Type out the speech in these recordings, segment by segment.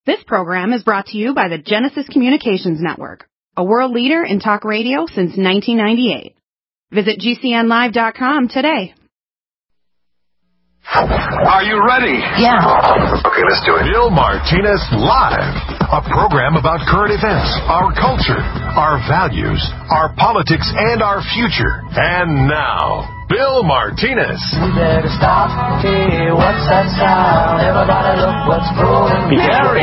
This program is brought to you by the Genesis Communications Network, a world leader in talk radio since 1998. Visit GCNlive.com today. Are you ready? Yeah. Okay, let's do it. Bill Martinez Live, a program about current events, our culture, our values, our politics, and our future. And now, Bill Martinez. We better stop. Hey, what's that sound? Everybody look what's going on.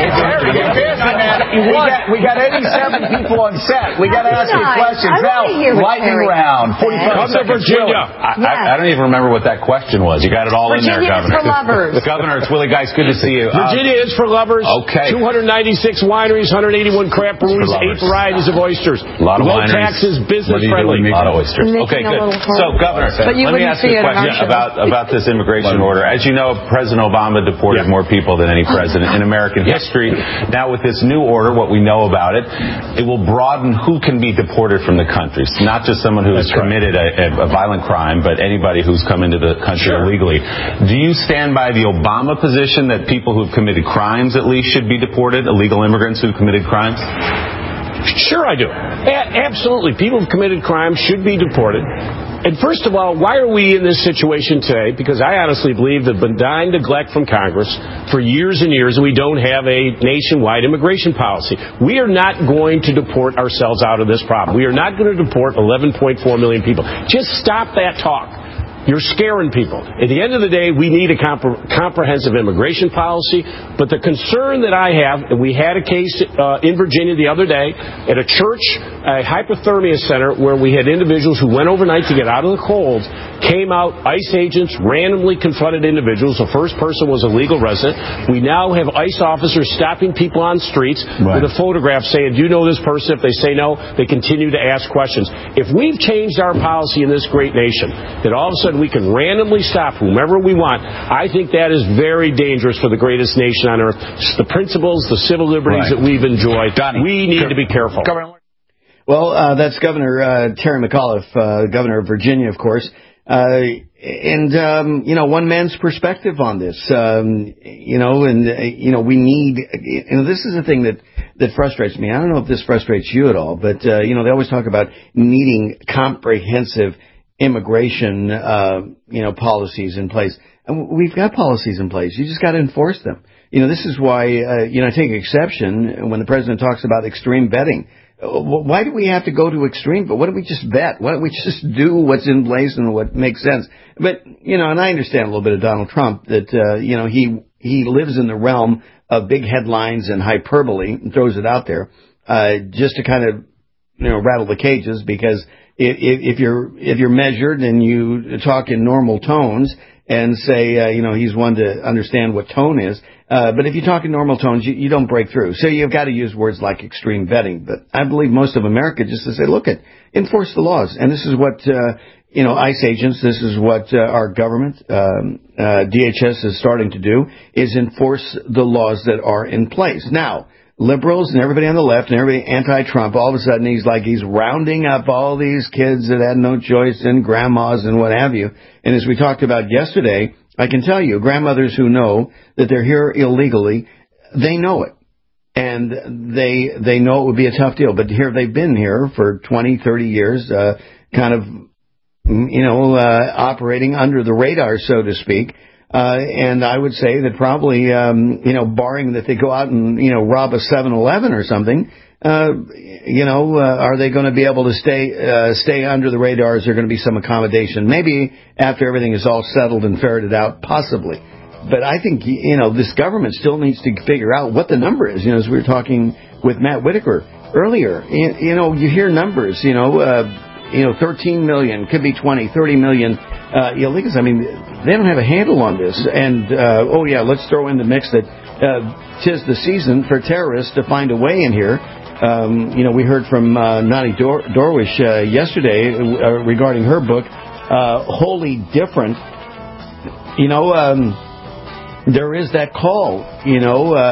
We got 87 people on set. We got to ask you questions. Now, lightning round. 45 seconds. Virginia. I don't even remember what that question was. You got it all Virginia in there, Governor. Is for lovers. Governor, it's Willie Geist. Good to see you. Virginia is for lovers. Okay. 296 wineries, 181 craft breweries, 8 varieties of oysters. A lot of low wineries. Taxes, business friendly. A lot of oysters. Okay, good. So, Governor, let me ask you a question about this immigration order. As you know, President Obama deported more people than any president in American history. Now, with this new order, what we know about it, it will broaden who can be deported from the country. It's not just someone who has committed a violent crime, but anybody who's come into the country illegally. Do you stand by the Obama position that people who've committed crimes at least should be deported, illegal immigrants who've committed crimes? Sure I do. Absolutely. People who've committed crimes should be deported. And first of all, why are we in this situation today? Because I honestly believe that benign neglect from Congress for years and years, we don't have a nationwide immigration policy. We are not going to deport ourselves out of this problem. We are not going to deport 11.4 million people. Just stop that talk. You're scaring people. At the end of the day, we need a comprehensive immigration policy. But the concern that I have, and we had a case in Virginia the other day at a church, a hypothermia center, where we had individuals who went overnight to get out of the cold, came out, ICE agents randomly confronted individuals. The first person was a legal resident. We now have ICE officers stopping people on streets with a photograph saying, do you know this person? If they say no, they continue to ask questions. If we've changed our policy in this great nation, that all of a sudden we can randomly stop whomever we want, I think that is very dangerous for the greatest nation on earth. It's the principles, the civil liberties that we've enjoyed. We need to be careful. Well, that's Governor Terry McAuliffe, Governor of Virginia, of course. One man's perspective on this, we need, this is the thing that frustrates me. I don't know if this frustrates you at all, but, they always talk about needing comprehensive immigration, policies in place. And we've got policies in place. You just got to enforce them. This is why, I take exception when the president talks about extreme vetting. Why do we have to go to extreme? But why don't we just vet? Why don't we just do what's in place and what makes sense? But, and I understand a little bit of Donald Trump that, he lives in the realm of big headlines and hyperbole and throws it out there, just to kind of, rattle the cages, because if you're measured and you talk in normal tones and say, he's one to understand what tone is. But if you talk in normal tones, you don't break through. So you've got to use words like extreme vetting. But I believe most of America just to say, look, enforce the laws. And this is what, ICE agents, this is what our government, DHS is starting to do, is enforce the laws that are in place. Now, liberals and everybody on the left and everybody anti-Trump, all of a sudden he's rounding up all these kids that had no choice and grandmas and what have you. And as we talked about yesterday, I can tell you, grandmothers who know that they're here illegally, they know it. And they know it would be a tough deal. But here they've been here for 20, 30 years, operating under the radar, so to speak. And I would say that probably, barring that they go out and, rob a 7-Eleven or something, are they going to be able to stay under the radar? Is there going to be some accommodation? Maybe after everything is all settled and ferreted out, possibly. But I think, this government still needs to figure out what the number is. As we were talking with Matt Whitaker earlier, you hear numbers, 13 million, could be 20, 30 million illegals. I mean, they don't have a handle on this. And, let's throw in the mix that 'tis the season for terrorists to find a way in here. We heard from Nani Dorwish yesterday regarding her book, Wholly Different. There is that call, in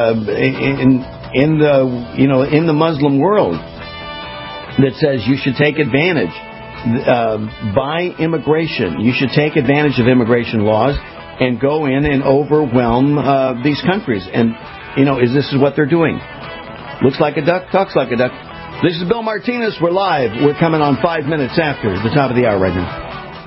the Muslim world that says you should take advantage by immigration. You should take advantage of immigration laws and go in and overwhelm these countries. And is this what they're doing? Looks like a duck, talks like a duck. This is Bill Martinez. We're live. We're coming on 5 minutes after the top of the hour right now.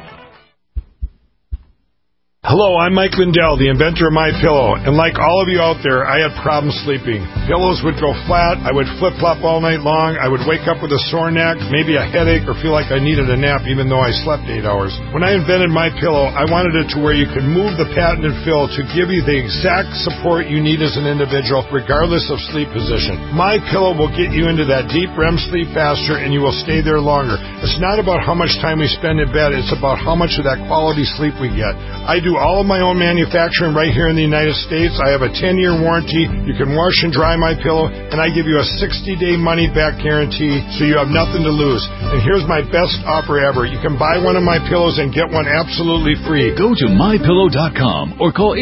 Hello, I'm Mike Lindell, the inventor of MyPillow, and like all of you out there, I had problems sleeping. Pillows would go flat, I would flip-flop all night long, I would wake up with a sore neck, maybe a headache, or feel like I needed a nap even though I slept 8 hours. When I invented MyPillow, I wanted it to where you could move the patented fill to give you the exact support you need as an individual, regardless of sleep position. MyPillow will get you into that deep REM sleep faster, and you will stay there longer. It's not about how much time we spend in bed, it's about how much of that quality sleep we get. I do all of my own manufacturing right here in the United States. I have a 10-year warranty. You can wash and dry my pillow, and I give you a 60-day money-back guarantee, so you have nothing to lose. And here's my best offer ever. You can buy one of my pillows and get one absolutely free. Go to mypillow.com or call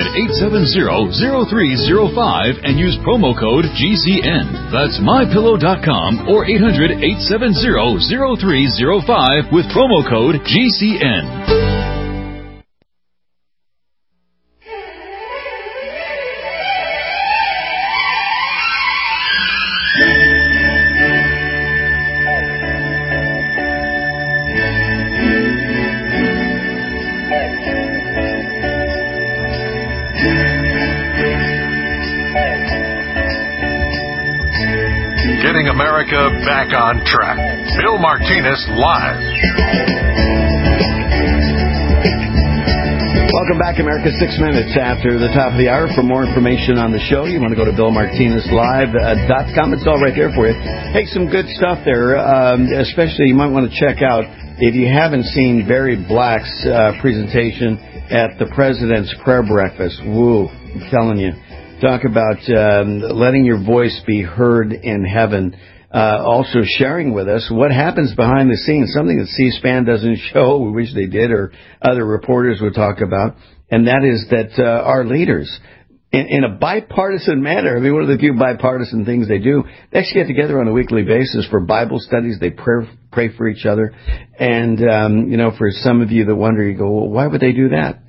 800-870-0305 and use promo code GCN. That's mypillow.com or 800-870-0305 with promo code GCN. America back on track. Bill Martinez live. Welcome back, America. 6 minutes after the top of the hour. For more information on the show, you want to go to BillMartinezLive.com. It's all right there for you. Hey, some good stuff there. Especially, you might want to check out, if you haven't seen Barry Black's presentation at the President's Prayer Breakfast. Woo, I'm telling you. Talk about letting your voice be heard in heaven. Also sharing with us what happens behind the scenes, something that C-SPAN doesn't show. We wish they did, or other reporters would talk about. And that is that our leaders, in a bipartisan manner, I mean, one of the few bipartisan things they do, they actually get together on a weekly basis for Bible studies. They pray for each other. And, for some of you that wonder, you go, well, why would they do that?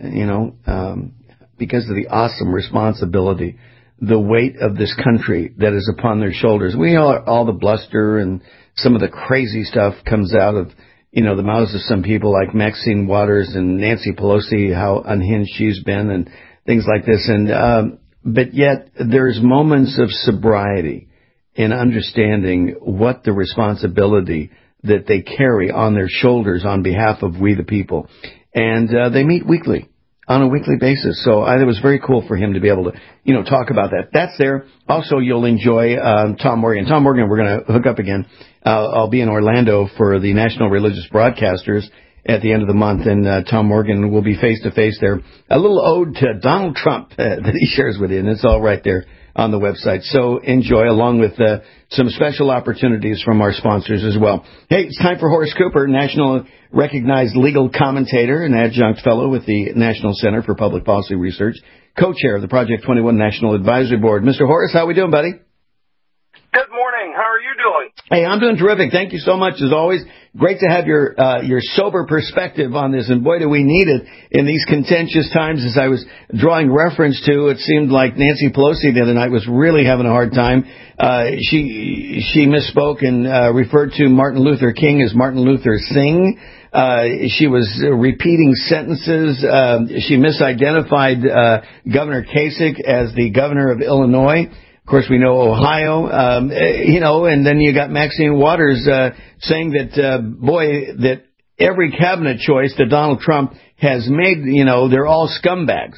Because of the awesome responsibility, the weight of this country that is upon their shoulders. We know all the bluster and some of the crazy stuff comes out of, the mouths of some people like Maxine Waters and Nancy Pelosi, how unhinged she's been and things like this. And, but yet there's moments of sobriety in understanding what the responsibility that they carry on their shoulders on behalf of we the people. And, they meet weekly. On a weekly basis. So it was very cool for him to be able to, talk about that. That's there. Also, you'll enjoy Tom Morgan. Tom Morgan, we're going to hook up again. I'll be in Orlando for the National Religious Broadcasters at the end of the month, and Tom Morgan will be face-to-face there. A little ode to Donald Trump that he shares with you, and it's all right there on the website. So enjoy, along with some special opportunities from our sponsors as well. Hey, it's time for Horace Cooper, national recognized legal commentator and adjunct fellow with the National Center for Public Policy Research, co-chair of the Project 21 National Advisory Board. Mr. Horace, how we doing, buddy? Good morning. How are you doing? Hey, I'm doing terrific. Thank you so much, as always. Great to have your sober perspective on this, and boy, do we need it in these contentious times. As I was drawing reference to, it seemed like Nancy Pelosi the other night was really having a hard time. She misspoke and referred to Martin Luther King as Martin Luther Singh. She was repeating sentences. She misidentified Governor Kasich as the governor of Illinois. Of course, we know Ohio, and then you got Maxine Waters saying that, that every cabinet choice that Donald Trump has made, they're all scumbags.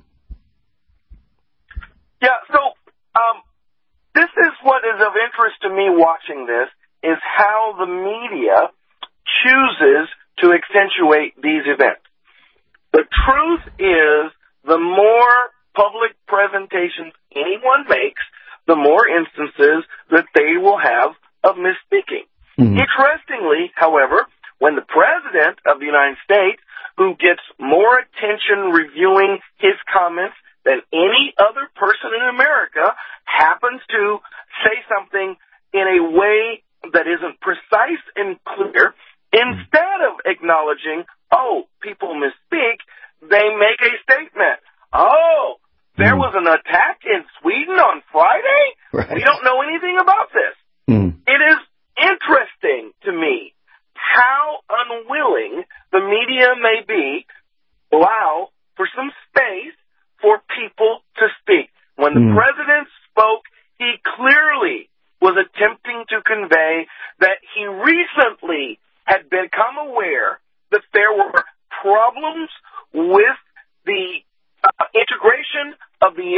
Yeah, so this is what is of interest to me watching this, is how the media chooses to accentuate these events. The truth is, the more public presentations anyone makes, the more instances that they will have of misspeaking. Mm-hmm. Interestingly, however, when the President of the United States, who gets more attention reviewing his comments than any other person in America, happens to say something in a way that isn't precise and clear, instead of acknowledging, people misspeak, they make a statement. There was an attack in Sweden on Friday? Right. We don't know anything about this. It is interesting to me how unwilling the media may be to allow for some space for people to speak. When the president spoke, he clearly was attempting to convey that he recently had become aware that there were problems with the integration of the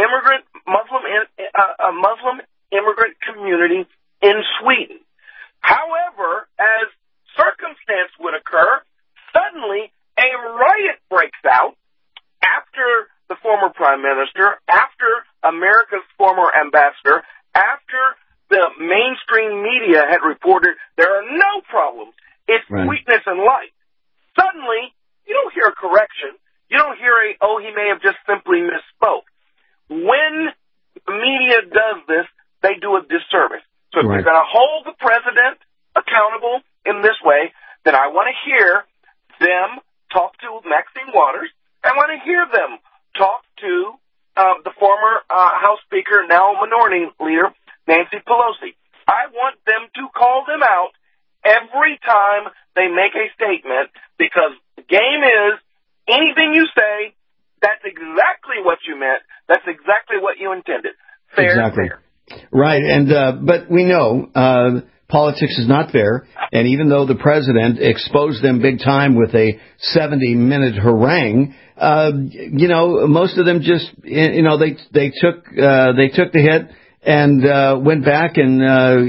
Muslim immigrant community in Sweden. However, as circumstance would occur, suddenly a riot breaks out after the former prime minister, after America's former ambassador, after the mainstream media had reported there are no problems. It's sweetness and light. Suddenly, you don't hear a correction. You don't hear he may have just simply misspoke. When the media does this, they do a disservice. So if you're going to hold the president accountable in this way, then I want to hear them talk to Maxine Waters. I want to hear them talk to the former House Speaker, now Minority Leader, Nancy Pelosi. I want them to call them out every time they make a statement, because the game is anything you say, that's exactly what you meant. That's exactly what you intended. Fair, fair. Right, and but we know politics is not fair, and even though the president exposed them big time with a 70-minute harangue, most of them just, they took the hit and went back and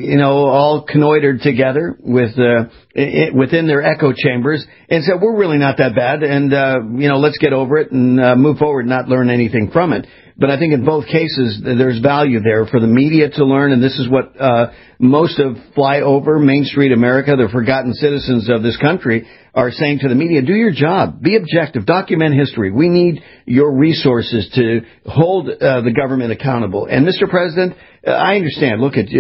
all connoitered together within their echo chambers and said, we're really not that bad, and let's get over it and move forward, not learn anything from it. But I think in both cases there's value there for the media to learn, and this is what most of flyover Main Street America, the forgotten citizens of this country, are saying to the media: do your job, be objective, document history. We need your resources to hold the government accountable. And Mr. President, I understand. Look at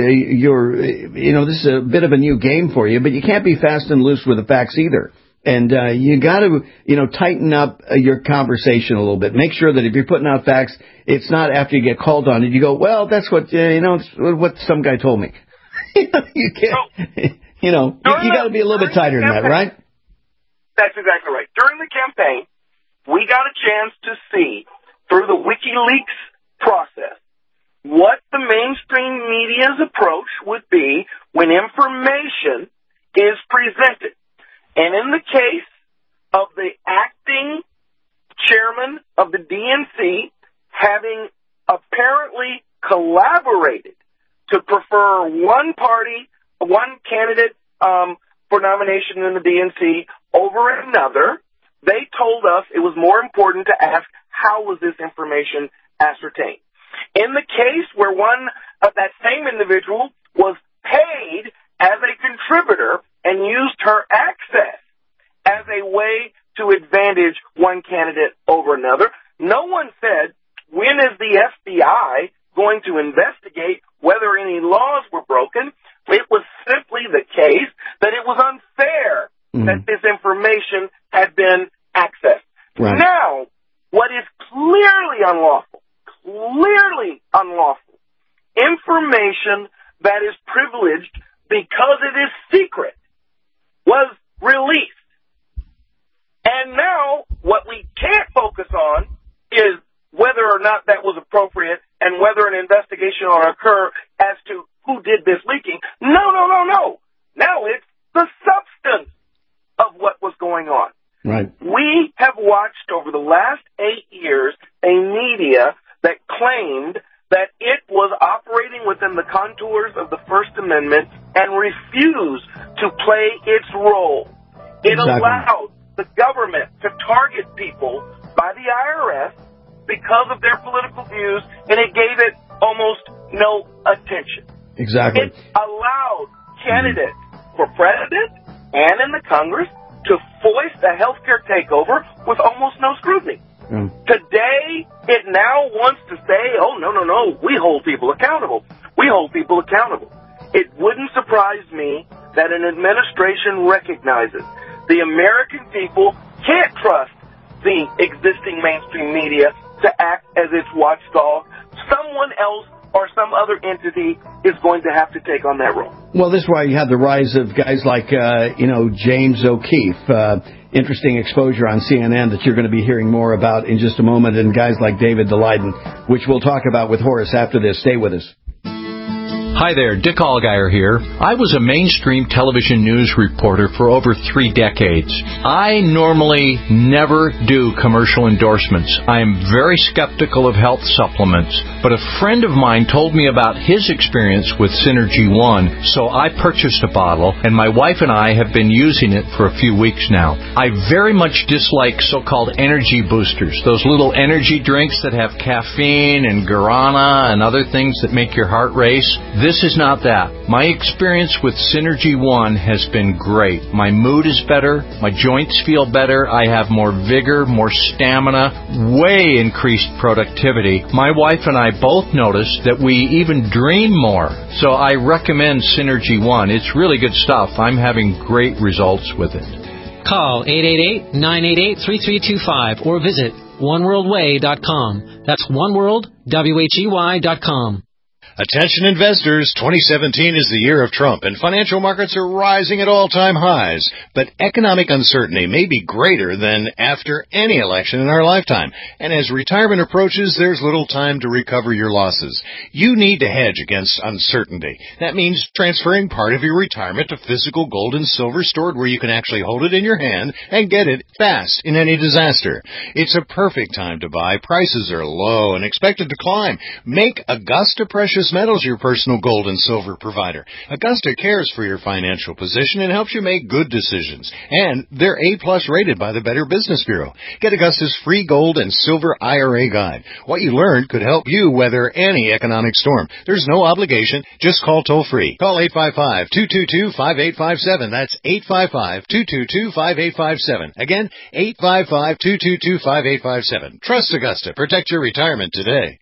this is a bit of a new game for you, but you can't be fast and loose with the facts either. And you got to, tighten up your conversation a little bit. Make sure that if you're putting out facts, it's not after you get called on it. You go, well, that's what it's what some guy told me. You can't. You got to be a little bit tighter than that, right? That's exactly right. During the campaign, we got a chance to see through the WikiLeaks process what the mainstream media's approach would be when information is presented. And in the case of the acting chairman of the DNC having apparently collaborated to prefer one candidate for nomination in the DNC over another, they told us it was more important to ask how was this information ascertained. In the case where one of that same individual was paid as a contributor and used her access as a way to advantage one candidate over another, no one said, when is the FBI going to investigate whether any laws were broken? It was simply the case that it was unfair that this information had been accessed. Right. Now, what is clearly unlawful, information that is privileged because it is secret, was released. And now what we can't focus on is whether or not that was appropriate and whether an investigation will occur as to who did this leaking. No. Now it's the substance of what was going on. Right. We have watched over the last 8 years a media that claimed that it was operating within the contours of the First Amendment and refused to play its role. It allowed the government to target people by the IRS because of their political views, and it gave it almost no attention. Exactly. It allowed candidates for president and in the Congress to foist a healthcare takeover with almost no scrutiny. Today, it now wants to say, oh, no, we hold people accountable. It wouldn't surprise me that an administration recognizes the American people can't trust the existing mainstream media to act as its watchdog. Someone else or some other entity is going to have to take on that role. Well, this is why you have the rise of guys like, James O'Keefe. Interesting exposure on CNN that you're going to be hearing more about in just a moment, and guys like David Daleiden, which we'll talk about with Horace after this. Stay with us. Hi there, Dick Allgaier here. I was a mainstream television news reporter for over 3 decades. I normally never do commercial endorsements. I am very skeptical of health supplements, but a friend of mine told me about his experience with Synergy One, so I purchased a bottle, and my wife and I have been using it for a few weeks now. I very much dislike so-called energy boosters, those little energy drinks that have caffeine and guarana and other things that make your heart race. This is not that. My experience with Synergy One has been great. My mood is better. My joints feel better. I have more vigor, more stamina, way increased productivity. My wife and I both noticed that we even dream more. So I recommend Synergy One. It's really good stuff. I'm having great results with it. Call 888-988-3325 or visit oneworldway.com. That's oneworldwhey.com. Attention investors, 2017 is the year of Trump, and financial markets are rising at all-time highs. But economic uncertainty may be greater than after any election in our lifetime. And as retirement approaches, there's little time to recover your losses. You need to hedge against uncertainty. That means transferring part of your retirement to physical gold and silver stored where you can actually hold it in your hand and get it fast in any disaster. It's a perfect time to buy. Prices are low and expected to climb. Make Augusta Precious Metals your personal gold and silver provider. Augusta cares for your financial position and helps you make good decisions. And they're A+ rated by the Better Business Bureau. Get Augusta's free gold and silver IRA guide. What you learned could help you weather any economic storm. There's no obligation. Just call toll-free. Call 855-222-5857. That's 855-222-5857. Again, 855-222-5857. Trust Augusta. Protect your retirement today.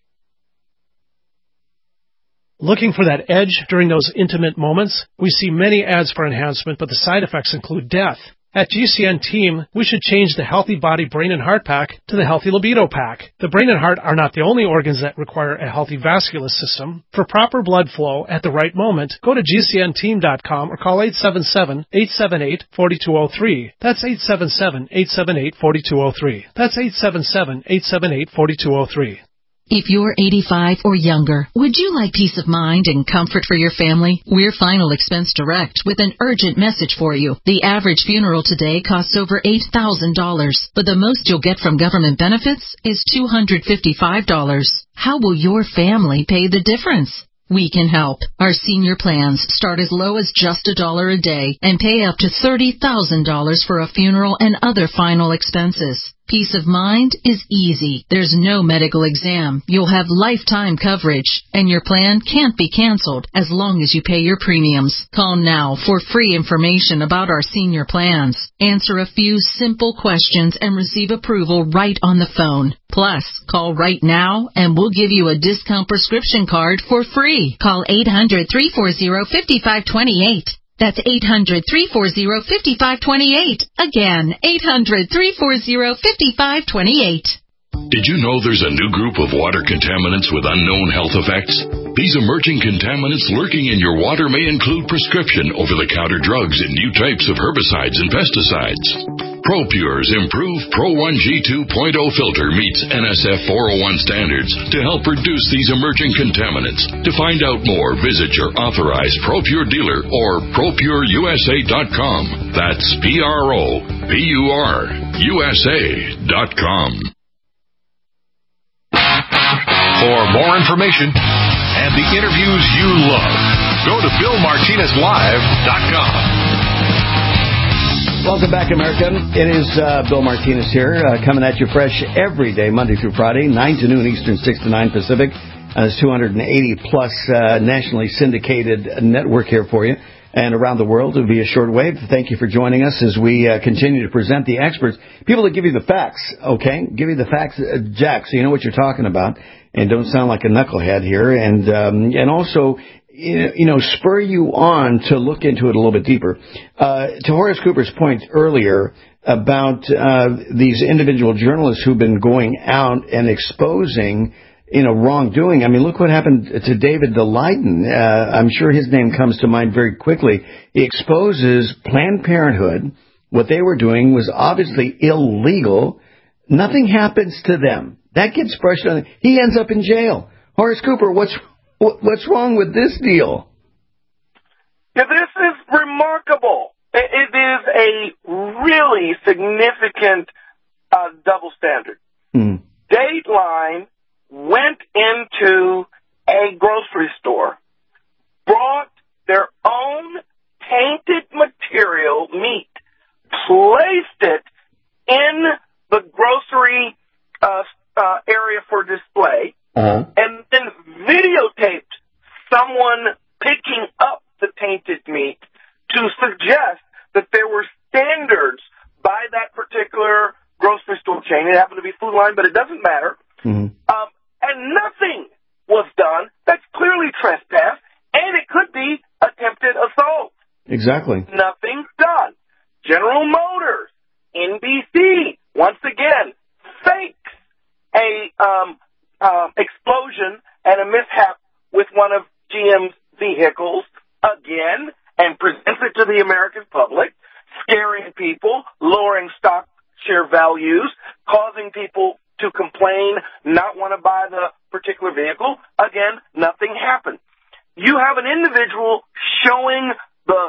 Looking for that edge during those intimate moments? We see many ads for enhancement, but the side effects include death. At GCN Team, we should change the Healthy Body, Brain, and Heart Pack to the Healthy Libido Pack. The brain and heart are not the only organs that require a healthy vascular system. For proper blood flow at the right moment, go to GCNteam.com or call 877-878-4203. That's 877-878-4203. That's 877-878-4203. If you're 85 or younger, would you like peace of mind and comfort for your family? We're Final Expense Direct with an urgent message for you. The average funeral today costs over $8,000, but the most you'll get from government benefits is $255. How will your family pay the difference? We can help. Our senior plans start as low as just $1 a day and pay up to $30,000 for a funeral and other final expenses. Peace of mind is easy. There's no medical exam. You'll have lifetime coverage, and your plan can't be canceled as long as you pay your premiums. Call now for free information about our senior plans. Answer a few simple questions and receive approval right on the phone. Plus, call right now and we'll give you a discount prescription card for free. Call 800-340-5528. That's 800-340-5528. Again, 800-340-5528. Did you know there's a new group of water contaminants with unknown health effects? These emerging contaminants lurking in your water may include prescription over-the-counter drugs and new types of herbicides and pesticides. ProPure's improved Pro 1 G 2.0 filter meets NSF 401 standards to help reduce these emerging contaminants. To find out more, visit your authorized ProPure dealer or ProPureUSA.com. That's ProPureUSA.com. For more information and the interviews you love, go to BillMartinezLive.com. Welcome back, America. It is Bill Martinez here, coming at you fresh every day, Monday through Friday, 9 to noon Eastern, 6 to 9 Pacific. There's 280-plus nationally syndicated network here for you and around the world via shortwave. Thank you for joining us as we continue to present the experts, people that give you the facts, okay? Give you the facts, Jack, so you know what you're talking about and don't sound like a knucklehead here. And also, spur you on to look into it a little bit deeper. To Horace Cooper's point earlier, about these individual journalists who've been going out and exposing, wrongdoing. I mean, look what happened to David Daleiden. I'm sure his name comes to mind very quickly. He exposes Planned Parenthood. What they were doing was obviously illegal. Nothing happens to them. That gets brushed on. He ends up in jail. Horace Cooper, what's wrong with this deal? Yeah, this is remarkable. It is a really significant double standard. Dateline went into a grocery store, brought their own tainted material, meat, placed it in the grocery area for display, and then videotaped someone picking up the tainted meat to suggest that there were standards by that particular grocery store chain. It happened to be Food Line, but it doesn't matter. And nothing was done. That's clearly trespass, and it could be attempted assault. Exactly. Nothing's done. General Motors, NBC, once again, fakes a explosion and a mishap with one of GM's vehicles again and presents it to the American public, scaring people, lowering stock share values, causing people to complain, not want to buy the particular vehicle. Again, nothing happened. You have an individual showing the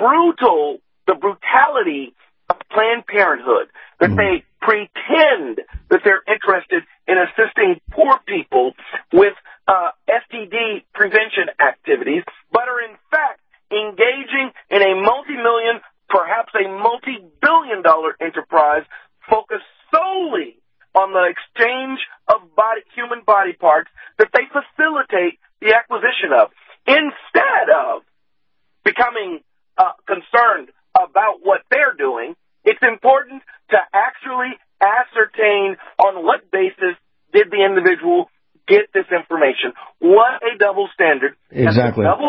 brutality of Planned Parenthood, that they pretend that they're interested in assisting poor people with STD prevention activities, but are in fact engaging in a multi-million, perhaps a multi-billion-dollar enterprise focused solely on the exchange of human body parts that they facilitate the acquisition of, instead of becoming concerned about what they're doing. It's important to actually ascertain on what basis did the individual get this information. What a double standard. Exactly. And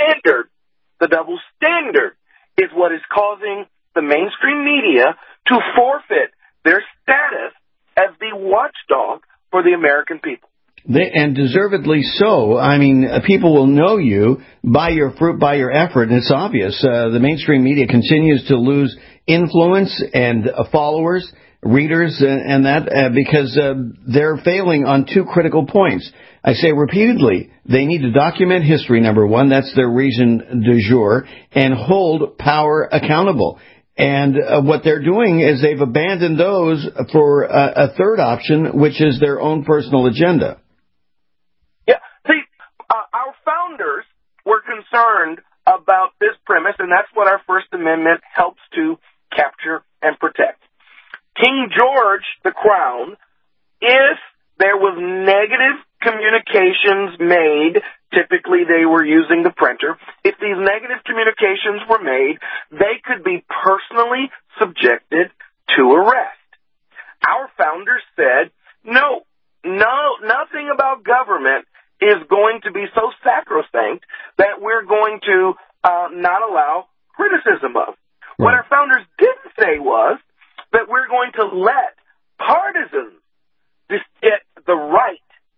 the double standard is what is causing the mainstream media to forfeit their status as the watchdog for the American people. And deservedly so. I mean, people will know you by your fruit, by your effort, and it's obvious. The mainstream media continues to lose influence and followers, readers, and that because they're failing on two critical points. I say repeatedly, they need to document history, number one. That's their reason du jour, and hold power accountable. And what they're doing is they've abandoned those for a third option, which is their own personal agenda. Yeah, see, our founders were concerned about this premise, and that's what our First Amendment helps to capture and protect. King George, the Crown, if there was negative communications made, typically they were using the printer, if these negative communications were made, they could be personally subjected to arrest. Our founders said, no, nothing about government is going to be so sacrosanct that we're going to not allow criticism of. What our founders didn't say was that we're going to let partisans get the right.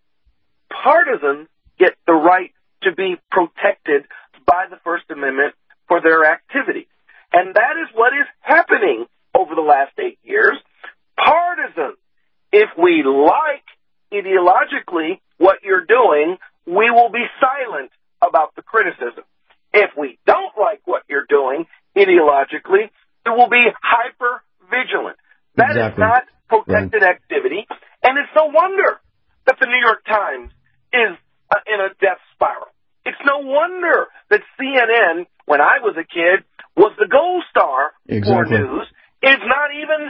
Partisans get the right to be protected by the First Amendment for their activity. And that is what is happening over the last 8 years. Partisans, if we like ideologically what you're doing, we will be silent about the criticism. If we don't like what you're doing ideologically, we will be hyper vigilant. That is not protected activity, and it's no wonder that the New York Times is in a death spiral. It's no wonder that CNN, when I was a kid, was the gold star for news. It's not even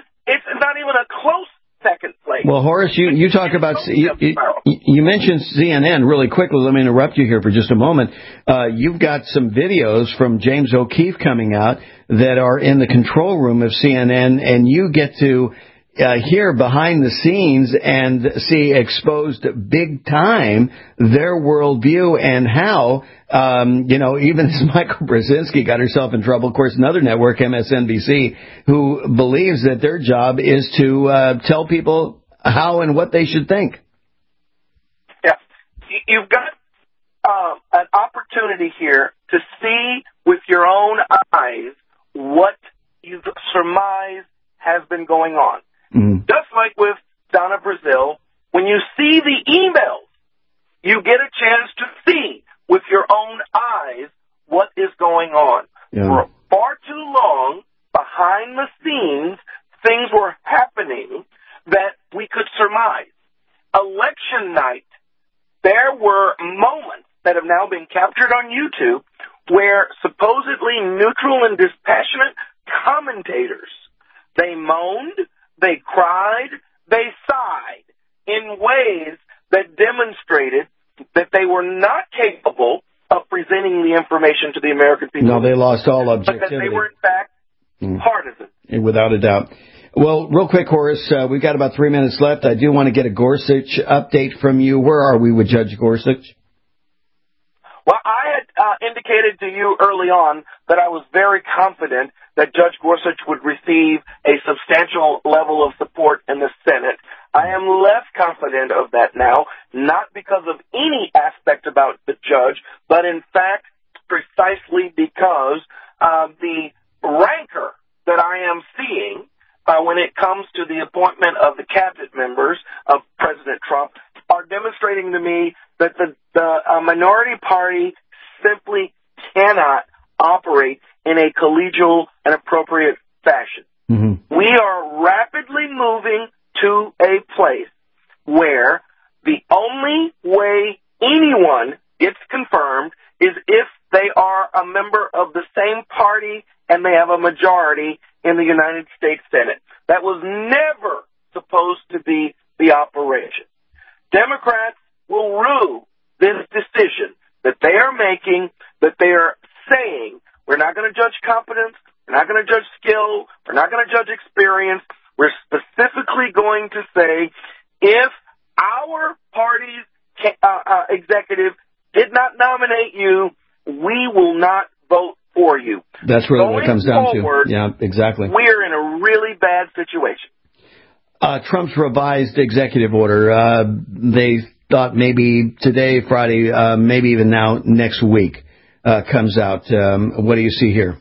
a close second place. Well, Horace, you talk about you mentioned CNN really quickly. Let me interrupt you here for just a moment. You've got some videos from James O'Keefe coming out that are in the control room of CNN, and you get to hear behind the scenes and see exposed big time their worldview and how, even as Michael Brzezinski got herself in trouble, of course, another network, MSNBC, who believes that their job is to tell people how and what they should think. Yeah. You've got an opportunity here to see with your own eyes what you surmise has been going on. Mm-hmm. Just like with Donna Brazile, when you see the emails, you get a chance to see with your own eyes what is going on. Yeah. For far too long, behind the scenes, things were happening that we could surmise. Election night, there were moments that have now been captured on YouTube where supposedly neutral and dispassionate commentators, they moaned, they cried, they sighed in ways that demonstrated that they were not capable of presenting the information to the American people. No, they lost all objectivity. But that they were, in fact, partisan. Without a doubt. Well, real quick, Horace, we've got about 3 minutes left. I do want to get a Gorsuch update from you. Where are we with Judge Gorsuch? Well, I had indicated to you early on that I was very confident that Judge Gorsuch would receive a substantial level of support in the Senate. I am less confident of that now, not because of any aspect about the judge, but in fact precisely because the rancor that I am seeing when it comes to the appointment of the cabinet members of President Trump are demonstrating to me that the minority party simply cannot operate in a collegial and appropriate fashion. Mm-hmm. We are rapidly moving to a place where the only way anyone gets confirmed is if they are a member of the same party and they have a majority in the United States Senate. That was never supposed to be the operation. Democrats will rue this decision that they are making, that they are saying, we're not going to judge competence, we're not going to judge skill, we're not going to judge experience. We're specifically going to say, if our party's executive did not nominate you, we will not vote for you. That's really what it comes down to. Yeah, exactly. We're in a really bad situation. Trump's revised executive order, they thought maybe today, Friday, maybe even now, next week, comes out. What do you see here?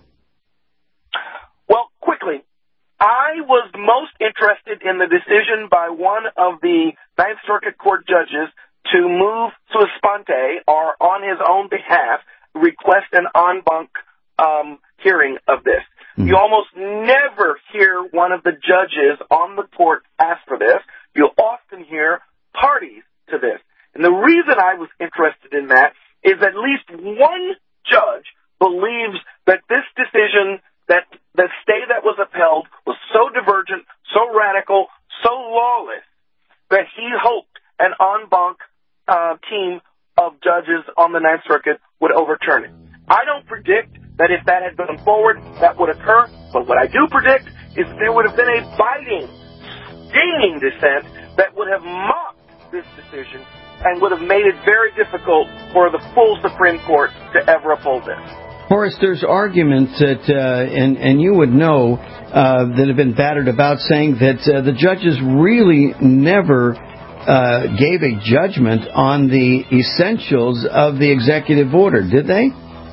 Well, quickly, I was most interested in the decision by one of the Ninth Circuit Court judges to move sua sponte, or on his own behalf, request an en banc hearing of this. Mm-hmm. You almost never hear one of the judges on the court ask for this. You'll often hear parties to this. And the reason I was interested in that is at least one judge believes that this decision, that the stay that was upheld was so divergent, so radical, so lawless, that he hoped an en banc team of judges on the Ninth Circuit would overturn it. I don't predict that if that had gone forward, that would occur. But what I do predict is there would have been a biting, stinging dissent that would have mocked this decision and would have made it very difficult for the full Supreme Court to ever uphold this. Horace, there's arguments that, and you would know, that have been battered about, saying that the judges really never gave a judgment on the essentials of the executive order, did they?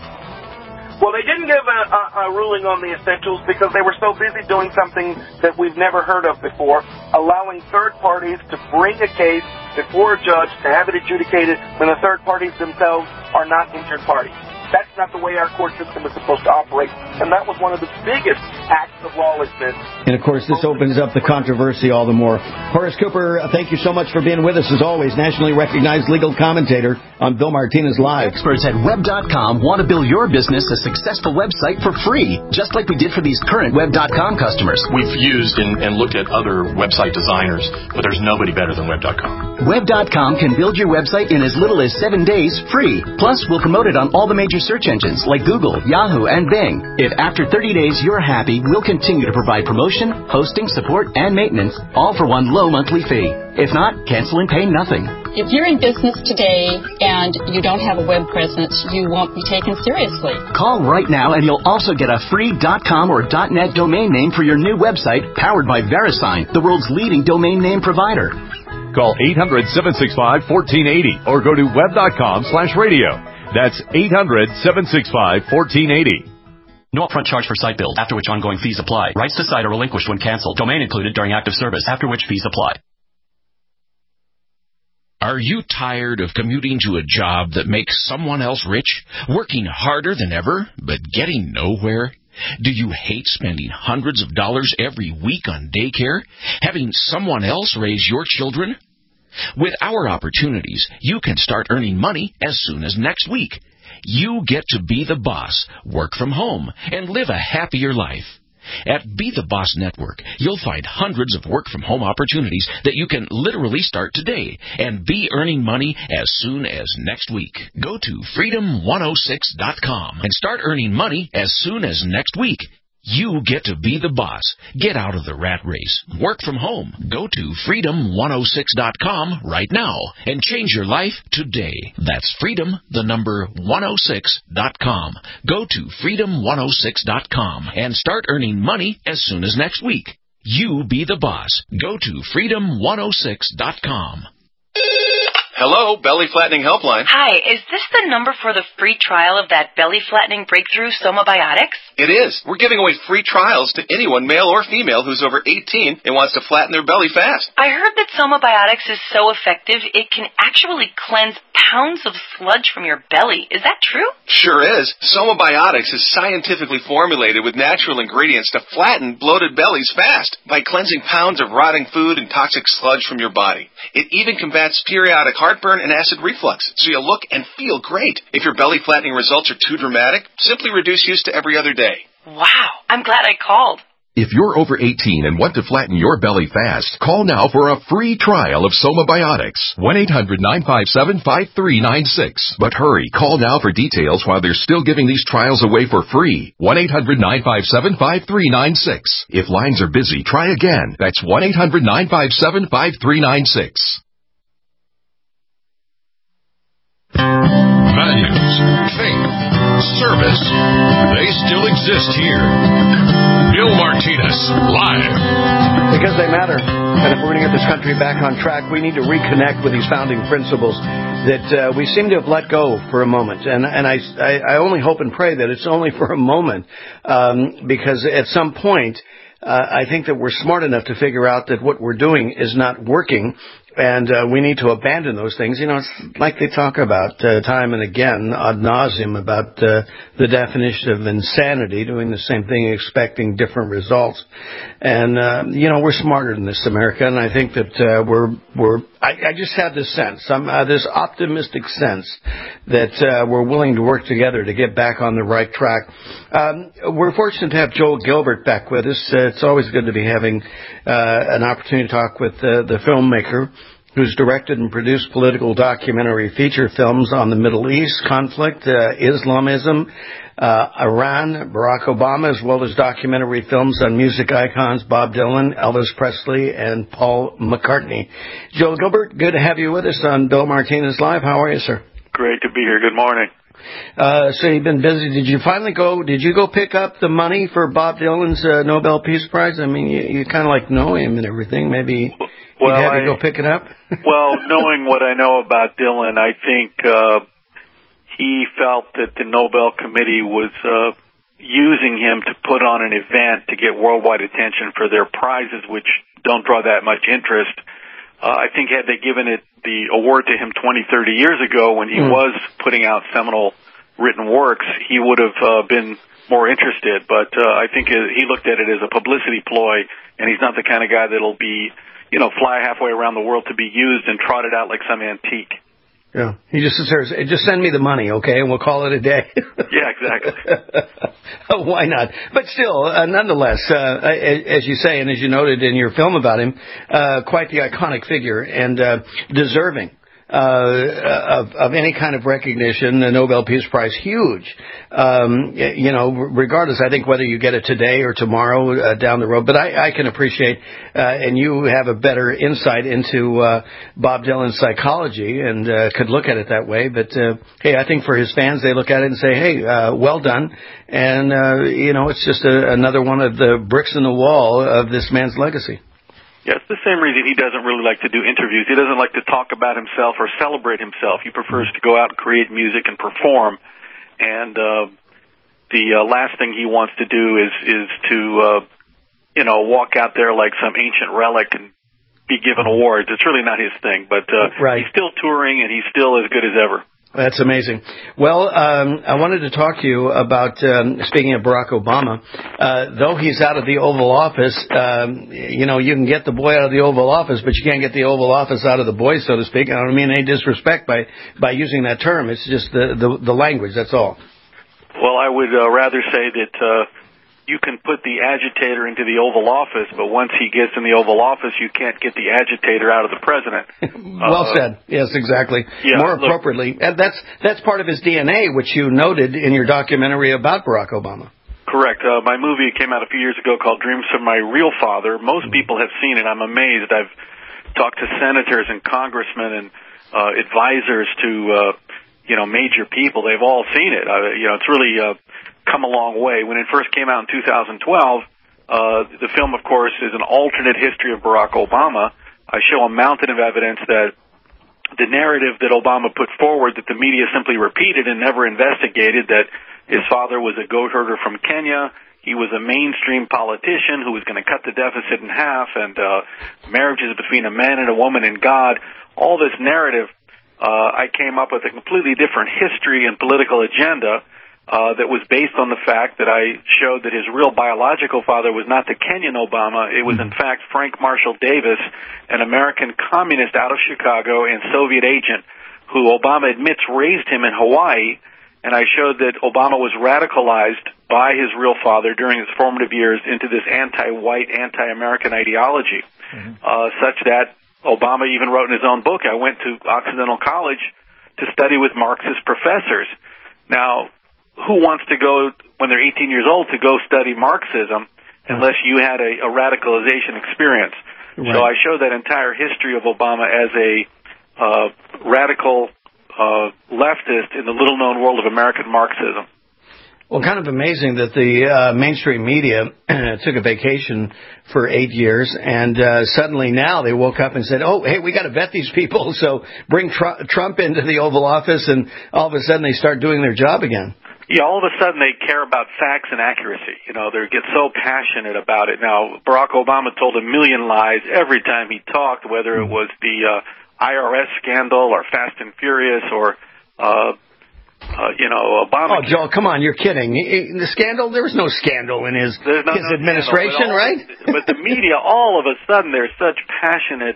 Well, they didn't give a ruling on the essentials because they were so busy doing something that we've never heard of before, allowing third parties to bring a case before a judge to have it adjudicated when the third parties themselves are not injured parties. That's not the way our court system is supposed to operate, and that was one of the biggest acts of lawlessness. And, of course, this opens up the controversy all the more. Horace Cooper, thank you so much for being with us, as always, nationally recognized legal commentator on Bill Martinez Live. Experts at Web.com want to build your business a successful website for free, just like we did for these current Web.com customers. We've used and looked at other website designers, but there's nobody better than Web.com. Web.com can build your website in as little as 7 days free. Plus, we'll promote it on all the major search engines like Google, Yahoo, and Bing. If after 30 days you're happy, we'll continue to provide promotion, hosting, support, and maintenance, all for one low monthly fee. If not, cancel and pay nothing. If you're in business today and you don't have a web presence, you won't be taken seriously. Call right now and you'll also get a free .com or .net domain name for your new website powered by VeriSign, the world's leading domain name provider. Call 800-765-1480 or go to web.com/radio. That's 800-765-1480. No upfront charge for site build, after which ongoing fees apply. Rights to site are relinquished when canceled. Domain included during active service, after which fees apply. Are you tired of commuting to a job that makes someone else rich, working harder than ever, but getting nowhere? Do you hate spending hundreds of dollars every week on daycare, having someone else raise your children? With our opportunities, you can start earning money as soon as next week. You get to be the boss, work from home, and live a happier life. At Be the Boss Network, you'll find hundreds of work-from-home opportunities that you can literally start today and be earning money as soon as next week. Go to freedom106.com and start earning money as soon as next week. You get to be the boss. Get out of the rat race. Work from home. Go to freedom106.com right now and change your life today. That's freedom106.com. Go to freedom106.com and start earning money as soon as next week. You be the boss. Go to freedom106.com. Hello, Belly Flattening Helpline. Hi, is this the number for the free trial of that belly flattening breakthrough Somabiotics? It is. We're giving away free trials to anyone, male or female, who's over 18 and wants to flatten their belly fast. I heard that Somabiotics is so effective it can actually cleanse pounds of sludge from your belly. Is that true? Sure is. Somabiotics is scientifically formulated with natural ingredients to flatten bloated bellies fast by cleansing pounds of rotting food and toxic sludge from your body. It even combats periodic heartburn and acid reflux, so you look and feel great. If your belly flattening results are too dramatic, simply reduce use to every other day. Wow, I'm glad I called. If you're over 18 and want to flatten your belly fast, call now for a free trial of Somabiotics. 1-800-957-5396. But hurry, call now for details while they're still giving these trials away for free. 1-800-957-5396. If lines are busy, try again. That's 1-800-957-5396. Values, faith, service, they still exist here. Bill Martinez, live. Because they matter. And if we're going to get this country back on track, we need to reconnect with these founding principles that we seem to have let go for a moment. And I only hope and pray that it's only for a moment, because at some point, I think that we're smart enough to figure out that what we're doing is not working, and we need to abandon those things. You know, it's like they talk about time and again, ad nauseum, about the definition of insanity, doing the same thing, expecting different results. And, you know, we're smarter than this, America, and I think that I just have this sense, this optimistic sense that we're willing to work together to get back on the right track. We're fortunate to have Joel Gilbert back with us. It's always good to be having an opportunity to talk with the filmmaker who's directed and produced political documentary feature films on the Middle East, conflict, Islamism, Iran, Barack Obama, as well as documentary films on music icons Bob Dylan, Elvis Presley, and Paul McCartney. Joel Gilbert, good to have you with us on Bill Martinez Live. How are you, sir? Great to be here. Good morning. So you've been busy. Did you go pick up the money for Bob Dylan's Nobel Peace Prize? I mean, you kind of like know him and everything. Maybe you'd have to go pick it up? Well, knowing what I know about Dylan, I think he felt that the Nobel Committee was using him to put on an event to get worldwide attention for their prizes, which don't draw that much interest. I think had they given the award to him 20, 30 years ago when he was putting out seminal written works, he would have been more interested. But I think he looked at it as a publicity ploy, and he's not the kind of guy that'll be, fly halfway around the world to be used and trotted out like some antique. Yeah, he just says, just send me the money, okay, and we'll call it a day. Yeah, exactly. Why not? But still, nonetheless, as you say, and as you noted in your film about him, quite the iconic figure and deserving of any kind of recognition, the Nobel Peace Prize, huge. Regardless, I think whether you get it today or tomorrow down the road. But I can appreciate, and you have a better insight into Bob Dylan's psychology and could look at it that way. But hey, I think for his fans, they look at it and say, hey, well done. And it's just another one of the bricks in the wall of this man's legacy. Yeah, it's the same reason he doesn't really like to do interviews. He doesn't like to talk about himself or celebrate himself. He prefers to go out and create music and perform. And the last thing he wants to do is to walk out there like some ancient relic and be given awards. It's really not his thing. But right. He's still touring, and he's still as good as ever. That's amazing. Well, I wanted to talk to you about, speaking of Barack Obama, though he's out of the Oval Office, you can get the boy out of the Oval Office, but you can't get the Oval Office out of the boy, so to speak. I don't mean any disrespect by using that term. It's just the language, that's all. Well, I would rather say that you can put the agitator into the Oval Office, but once he gets in the Oval Office, you can't get the agitator out of the president. Well said. Yes, exactly. Yeah, more appropriately. That's part of his DNA, which you noted in your documentary about Barack Obama. Correct. My movie came out a few years ago called Dreams of My Real Father. Most people have seen it. I'm amazed. I've talked to senators and congressmen and advisors to major people. They've all seen it. It's really come a long way. When it first came out in 2012, the film, of course, is an alternate history of Barack Obama. I show a mountain of evidence that the narrative that Obama put forward, that the media simply repeated and never investigated, that his father was a goat herder from Kenya, he was a mainstream politician who was going to cut the deficit in half, and marriages between a man and a woman and God, all this narrative, I came up with a completely different history and political agenda that was based on the fact that I showed that his real biological father was not the Kenyan Obama. It was, in fact, Frank Marshall Davis, an American communist out of Chicago and Soviet agent who Obama admits raised him in Hawaii. And I showed that Obama was radicalized by his real father during his formative years into this anti-white, anti-American ideology, such that Obama even wrote in his own book, I went to Occidental College to study with Marxist professors. Now, who wants to go, when they're 18 years old, to go study Marxism unless you had a radicalization experience? Right. So I show that entire history of Obama as a radical leftist in the little-known world of American Marxism. Well, kind of amazing that the mainstream media took a vacation for 8 years, and suddenly now they woke up and said, oh, hey, we got to vet these people, so bring Trump into the Oval Office, and all of a sudden they start doing their job again. Yeah, all of a sudden they care about facts and accuracy. They get so passionate about it. Now, Barack Obama told a million lies every time he talked, whether it was the IRS scandal or Fast and Furious or Obama. Oh, Joel, come on, you're kidding. The scandal? There was no scandal in his administration, scandal, right? But the media, all of a sudden, they're such passionate,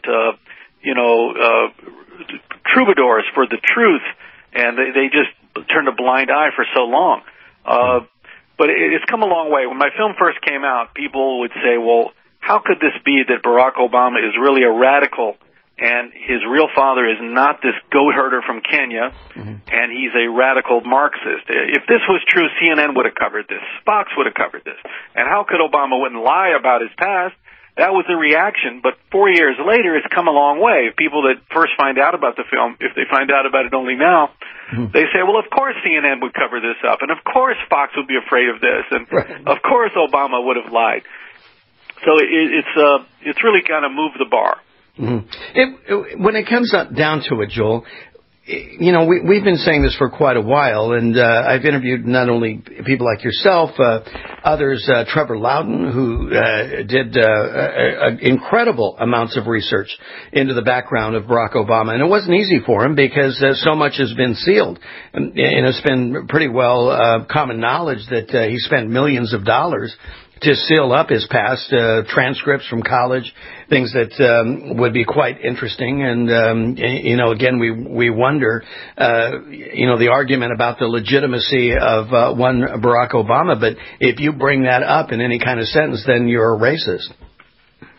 troubadours for the truth, and they just turned a blind eye for so long. But it's come a long way. When my film first came out, people would say, well, how could this be that Barack Obama is really a radical and his real father is not this goat herder from Kenya, and he's a radical Marxist? If this was true, CNN would have covered this. Fox would have covered this. And how could Obama wouldn't lie about his past? That was the reaction. But 4 years later, it's come a long way. People that first find out about the film, if they find out about it only now, they say, well, of course CNN would cover this up, and of course Fox would be afraid of this, and of course Obama would have lied. So it's really kind of moved the bar. When it comes down to it, Joel, we've been saying this for quite a while, and I've interviewed not only people like yourself, others, Trevor Loudon, who did incredible amounts of research into the background of Barack Obama, and it wasn't easy for him because so much has been sealed. And it's been pretty well common knowledge that he spent millions of dollars to seal up his past, transcripts from college, things that would be quite interesting. And, again, we wonder, the argument about the legitimacy of one Barack Obama. But if you bring that up in any kind of sentence, then you're a racist.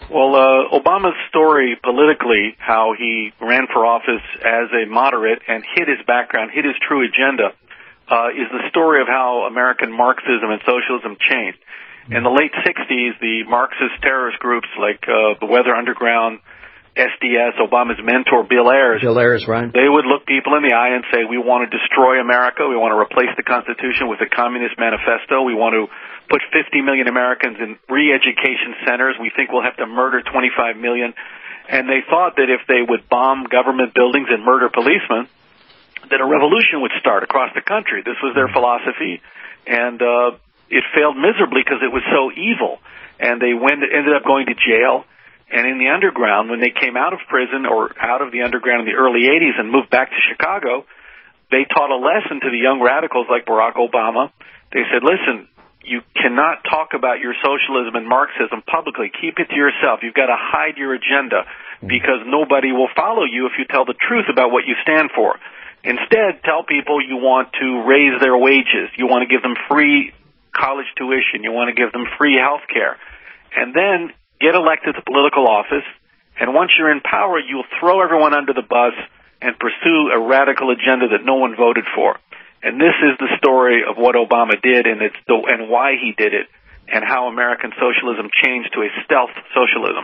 Well, Obama's story politically, how he ran for office as a moderate and hid his background, hid his true agenda, is the story of how American Marxism and socialism changed. In the late 60s, the Marxist terrorist groups like the Weather Underground, SDS, Obama's mentor, Bill Ayers, right. They would look people in the eye and say, we want to destroy America, we want to replace the Constitution with a Communist Manifesto, we want to put 50 million Americans in re-education centers, we think we'll have to murder 25 million. And they thought that if they would bomb government buildings and murder policemen, that a revolution would start across the country. This was their philosophy, and it failed miserably because it was so evil. And they ended up going to jail. And in the underground, when they came out of prison or out of the underground in the early 80s and moved back to Chicago, they taught a lesson to the young radicals like Barack Obama. They said, listen, you cannot talk about your socialism and Marxism publicly. Keep it to yourself. You've got to hide your agenda because nobody will follow you if you tell the truth about what you stand for. Instead, tell people you want to raise their wages. You want to give them free college tuition. You want to give them free health care. And then get elected to political office, and once you're in power, you'll throw everyone under the bus and pursue a radical agenda that no one voted for. And this is the story of what Obama did, and why he did it, and how American socialism changed to a stealth socialism.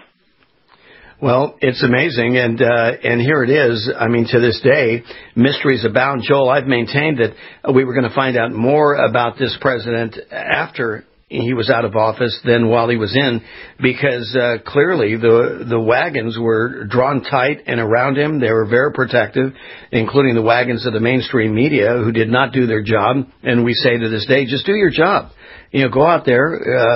Well, it's amazing, and here it is. I mean, to this day, mysteries abound. Joel, I've maintained that we were going to find out more about this president after he was out of office than while he was in, because clearly the wagons were drawn tight and around him. They were very protective, including the wagons of the mainstream media who did not do their job. And we say to this day, just do your job. Go out there,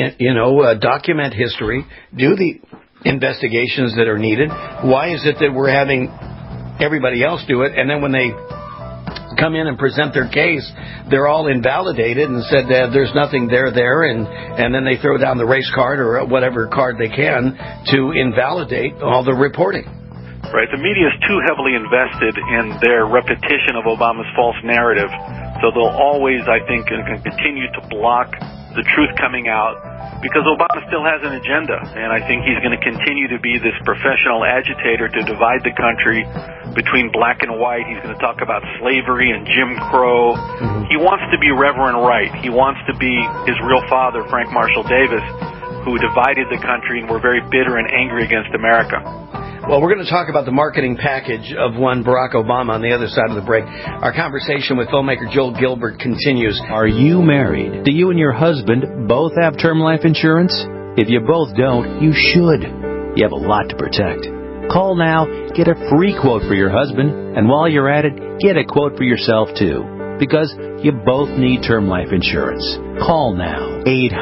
document history, do the investigations that are needed. Why is it that we're having everybody else do it, and then when they come in and present their case, they're all invalidated and said that there's nothing there, and then they throw down the race card or whatever card they can to invalidate all the reporting. Right. The media is too heavily invested in their repetition of Obama's false narrative, so they'll always, I think, continue to block the truth coming out, because Obama still has an agenda, and I think he's going to continue to be this professional agitator to divide the country between black and white. He's going to talk about slavery and Jim Crow. He wants to be Reverend Wright. He wants to be his real father, Frank Marshall Davis, who divided the country and were very bitter and angry against America. Well, we're going to talk about the marketing package of one Barack Obama on the other side of the break. Our conversation with filmmaker Joel Gilbert continues. Are you married? Do you and your husband both have term life insurance? If you both don't, you should. You have a lot to protect. Call now, get a free quote for your husband, and while you're at it, get a quote for yourself too. Because you both need term life insurance. Call now.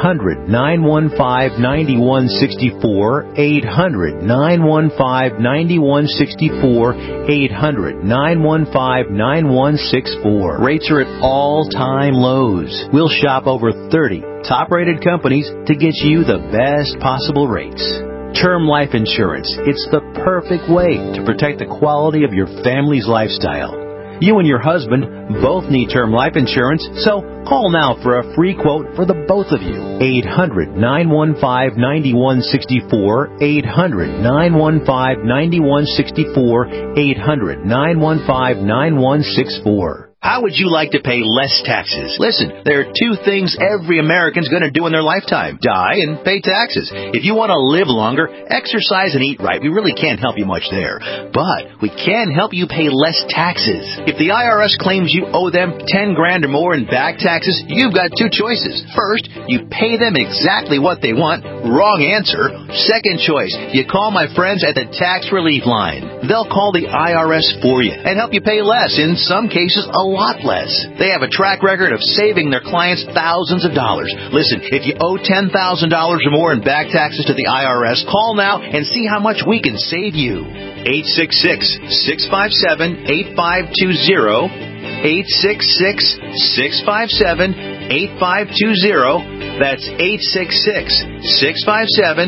800-915-9164. 800-915-9164. 800-915-9164. Rates are at all-time lows. We'll shop over 30 top-rated companies to get you the best possible rates. Term life insurance. It's the perfect way to protect the quality of your family's lifestyle. You and your husband both need term life insurance, so call now for a free quote for the both of you. 800-915-9164. 800-915-9164. 800-915-9164. How would you like to pay less taxes? Listen, there are two things every American's going to do in their lifetime: die and pay taxes. If you want to live longer, exercise and eat right. We really can't help you much there. But we can help you pay less taxes. If the IRS claims you owe them $10,000 or more in back taxes, you've got two choices. First, you pay them exactly what they want. Wrong answer. Second choice, you call my friends at the Tax Relief Line. They'll call the IRS for you and help you pay less, in some cases a lot less. They have a track record of saving their clients thousands of dollars. Listen, if you owe $10,000 or more in back taxes to the IRS, call now and see how much we can save you. 866-657-8520. 866-657-8520. That's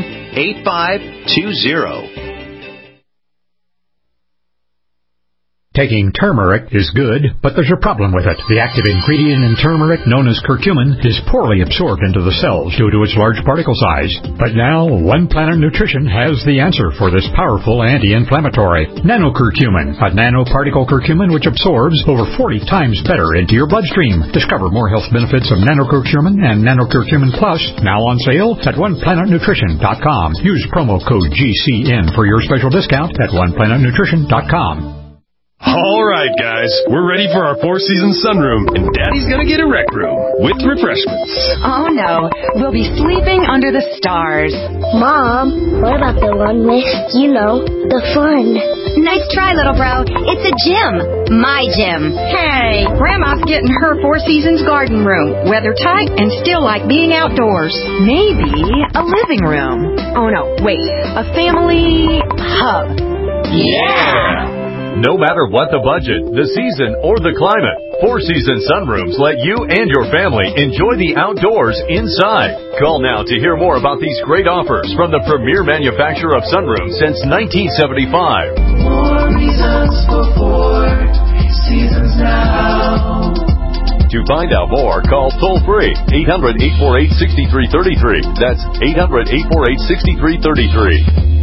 866-657-8520. Taking turmeric is good, but there's a problem with it. The active ingredient in turmeric, known as curcumin, is poorly absorbed into the cells due to its large particle size. But now, One Planet Nutrition has the answer for this powerful anti-inflammatory. Nanocurcumin, a nanoparticle curcumin which absorbs over 40 times better into your bloodstream. Discover more health benefits of nanocurcumin and nanocurcumin plus, now on sale at OnePlanetNutrition.com. Use promo code GCN for your special discount at OnePlanetNutrition.com. All right, guys, we're ready for our Four Seasons sunroom, and Daddy's gonna get a rec room with refreshments. Oh, no. We'll be sleeping under the stars. Mom, what about the one with, the fun? Nice try, little bro. It's a gym. My gym. Hey, Grandma's getting her Four Seasons garden room. Weather tight and still like being outdoors. Maybe a living room. Oh, no, wait. A family hub. Yeah! No matter what the budget, the season, or the climate, Four Seasons sunrooms let you and your family enjoy the outdoors inside. Call now to hear more about these great offers from the premier manufacturer of sunrooms since 1975. More reasons for Four Seasons now. To find out more, call toll-free 800-848-6333. That's 800-848-6333.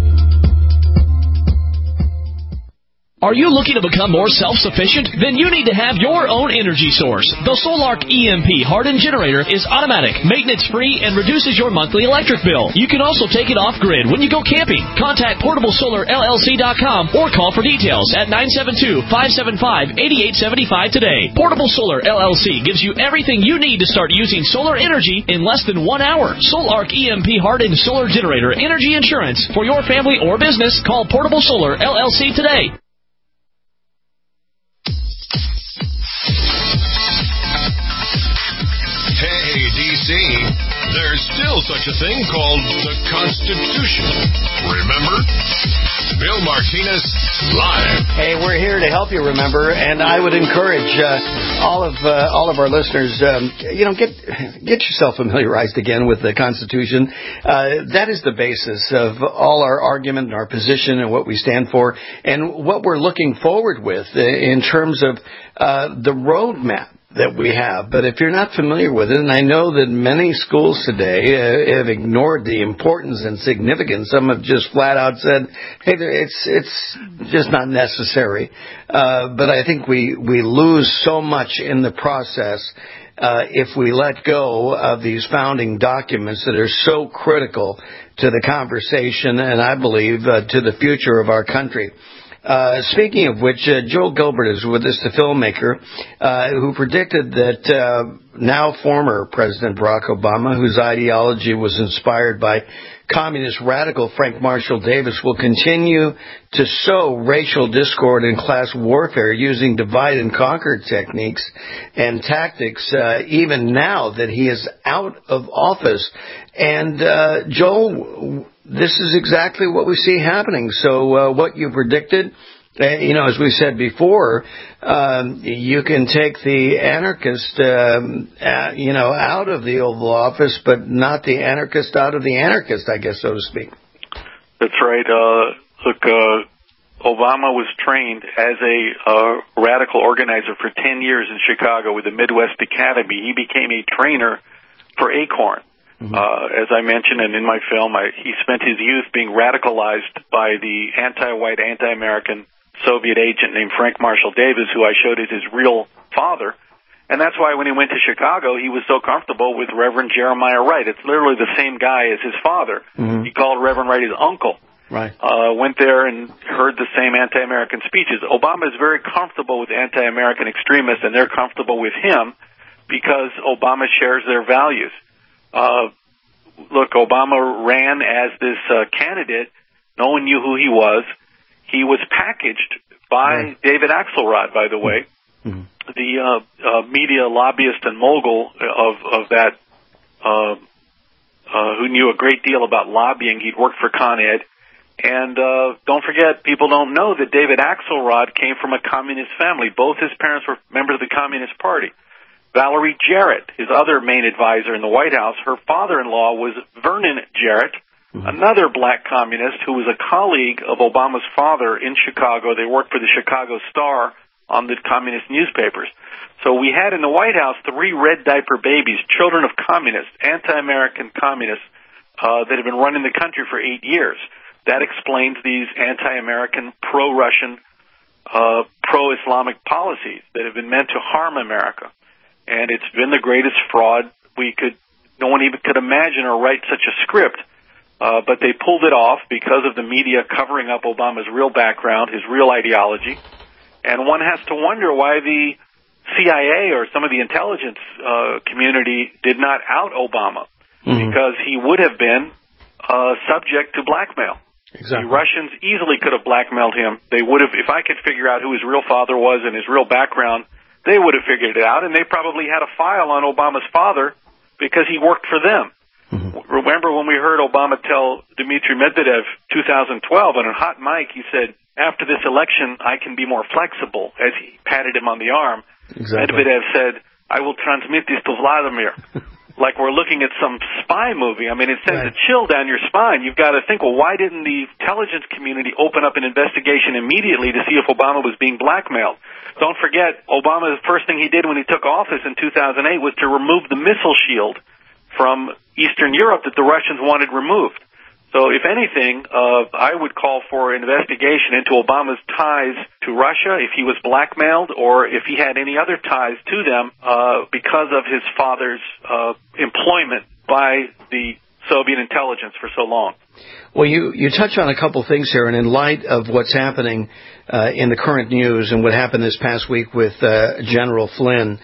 Are you looking to become more self-sufficient? Then you need to have your own energy source. The Solark EMP hardened generator is automatic, maintenance-free, and reduces your monthly electric bill. You can also take it off-grid when you go camping. Contact PortableSolarLLC.com or call for details at 972-575-8875 today. Portable Solar LLC gives you everything you need to start using solar energy in less than 1 hour. Solark EMP hardened solar generator energy insurance for your family or business. Call Portable Solar LLC today. Hey, DC, there's still such a thing called the Constitution. Remember? Bill Martinez live. Hey, we're here to help you remember, and I would encourage all of our listeners, get yourself familiarized again with the Constitution. That is the basis of all our argument and our position and what we stand for, and what we're looking forward with in terms of the roadmap that we have. But if you're not familiar with it, and I know that many schools today have ignored the importance and significance, some have just flat out said, hey, it's just not necessary. But I think we lose so much in the process if we let go of these founding documents that are so critical to the conversation and I believe to the future of our country. Speaking of which, Joel Gilbert is with us, the filmmaker, who predicted that now former President Barack Obama, whose ideology was inspired by communist radical Frank Marshall Davis, will continue to sow racial discord and class warfare using divide and conquer techniques and tactics, even now that he is out of office. And Joel, this is exactly what we see happening. So what you predicted, as we said before, you can take the anarchist, out of the Oval Office, but not the anarchist out of the anarchist, I guess, so to speak. That's right. Obama was trained as a radical organizer for 10 years in Chicago with the Midwest Academy. He became a trainer for Acorn. Mm-hmm. As I mentioned, and in my film, he spent his youth being radicalized by the anti-white, anti-American Soviet agent named Frank Marshall Davis, who I showed as his real father. And that's why when he went to Chicago, he was so comfortable with Reverend Jeremiah Wright. It's literally the same guy as his father. Mm-hmm. He called Reverend Wright his uncle. Right. Went there and heard the same anti-American speeches. Obama is very comfortable with anti-American extremists, and they're comfortable with him because Obama shares their values. Obama ran as this candidate. No one knew who he was. He was packaged by David Axelrod, by the way, the media lobbyist and mogul of that, who knew a great deal about lobbying. He'd worked for Con Ed. And don't forget, people don't know that David Axelrod came from a communist family. Both his parents were members of the Communist Party. Valerie Jarrett, his other main advisor in the White House, her father-in-law was Vernon Jarrett, another black communist who was a colleague of Obama's father in Chicago. They worked for the Chicago Star on the communist newspapers. So we had in the White House 3 red diaper babies, children of communists, anti-American communists, that have been running the country for 8 years. That explains these anti-American, pro-Russian, pro-Islamic policies that have been meant to harm America. And it's been the greatest fraud no one even could imagine or write such a script. But they pulled it off because of the media covering up Obama's real background, his real ideology. And one has to wonder why the CIA or some of the intelligence community did not out Obama, because he would have been subject to blackmail. Exactly. The Russians easily could have blackmailed him. They would have, if I could figure out who his real father was and his real background, they would have figured it out, and they probably had a file on Obama's father because he worked for them. Remember when we heard Obama tell Dmitry Medvedev 2012 on a hot mic, he said, after this election, I can be more flexible, as he patted him on the arm. Exactly. Medvedev said, I will transmit this to Vladimir. Like we're looking at some spy movie. I mean, it sends a chill down your spine. You've got to think, well, why didn't the intelligence community open up an investigation immediately to see if Obama was being blackmailed? Don't forget, Obama, the first thing he did when he took office in 2008 was to remove the missile shield from Eastern Europe that the Russians wanted removed. So if anything, I would call for an investigation into Obama's ties to Russia, if he was blackmailed or if he had any other ties to them because of his father's employment by the Soviet intelligence for so long. Well, you touch on a couple things here, and in light of what's happening in the current news and what happened this past week with General Flynn,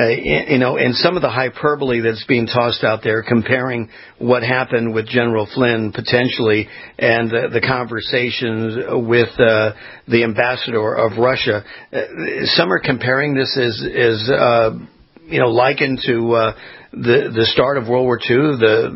and some of the hyperbole that's being tossed out there, comparing what happened with General Flynn potentially and the conversations with the ambassador of Russia, some are comparing this as likened to the start of World War II,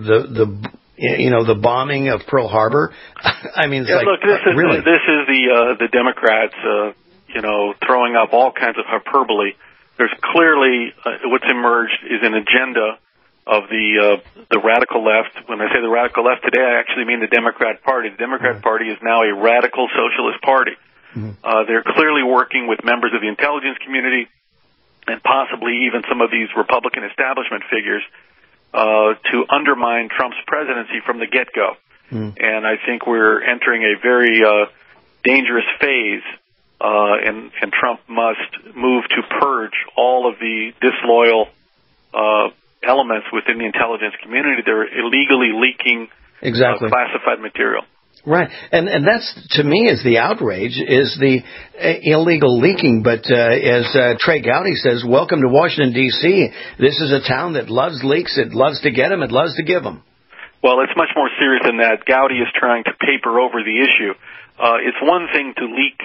the bombing of Pearl Harbor. I mean, look, this is the Democrats, throwing up all kinds of hyperbole. There's clearly what's emerged is an agenda of the radical left. When I say the radical left today, I actually mean the Democrat Party. The Democrat Party is now a radical socialist party. They're clearly working with members of the intelligence community and possibly even some of these Republican establishment figures to undermine Trump's presidency from the get-go. And I think we're entering a very dangerous phase, and Trump must move to purge all of the disloyal elements within the intelligence community. They're illegally leaking classified material. Right, and that's, to me, is the outrage, is the illegal leaking. But as Trey Gowdy says, welcome to Washington, D.C. This is a town that loves leaks. It loves to get them. It loves to give them. Well, it's much more serious than that. Gowdy is trying to paper over the issue. It's one thing to leak,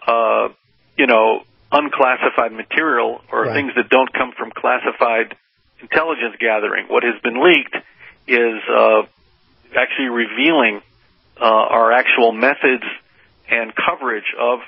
unclassified material or things that don't come from classified intelligence gathering. What has been leaked is actually revealing our actual methods and coverage of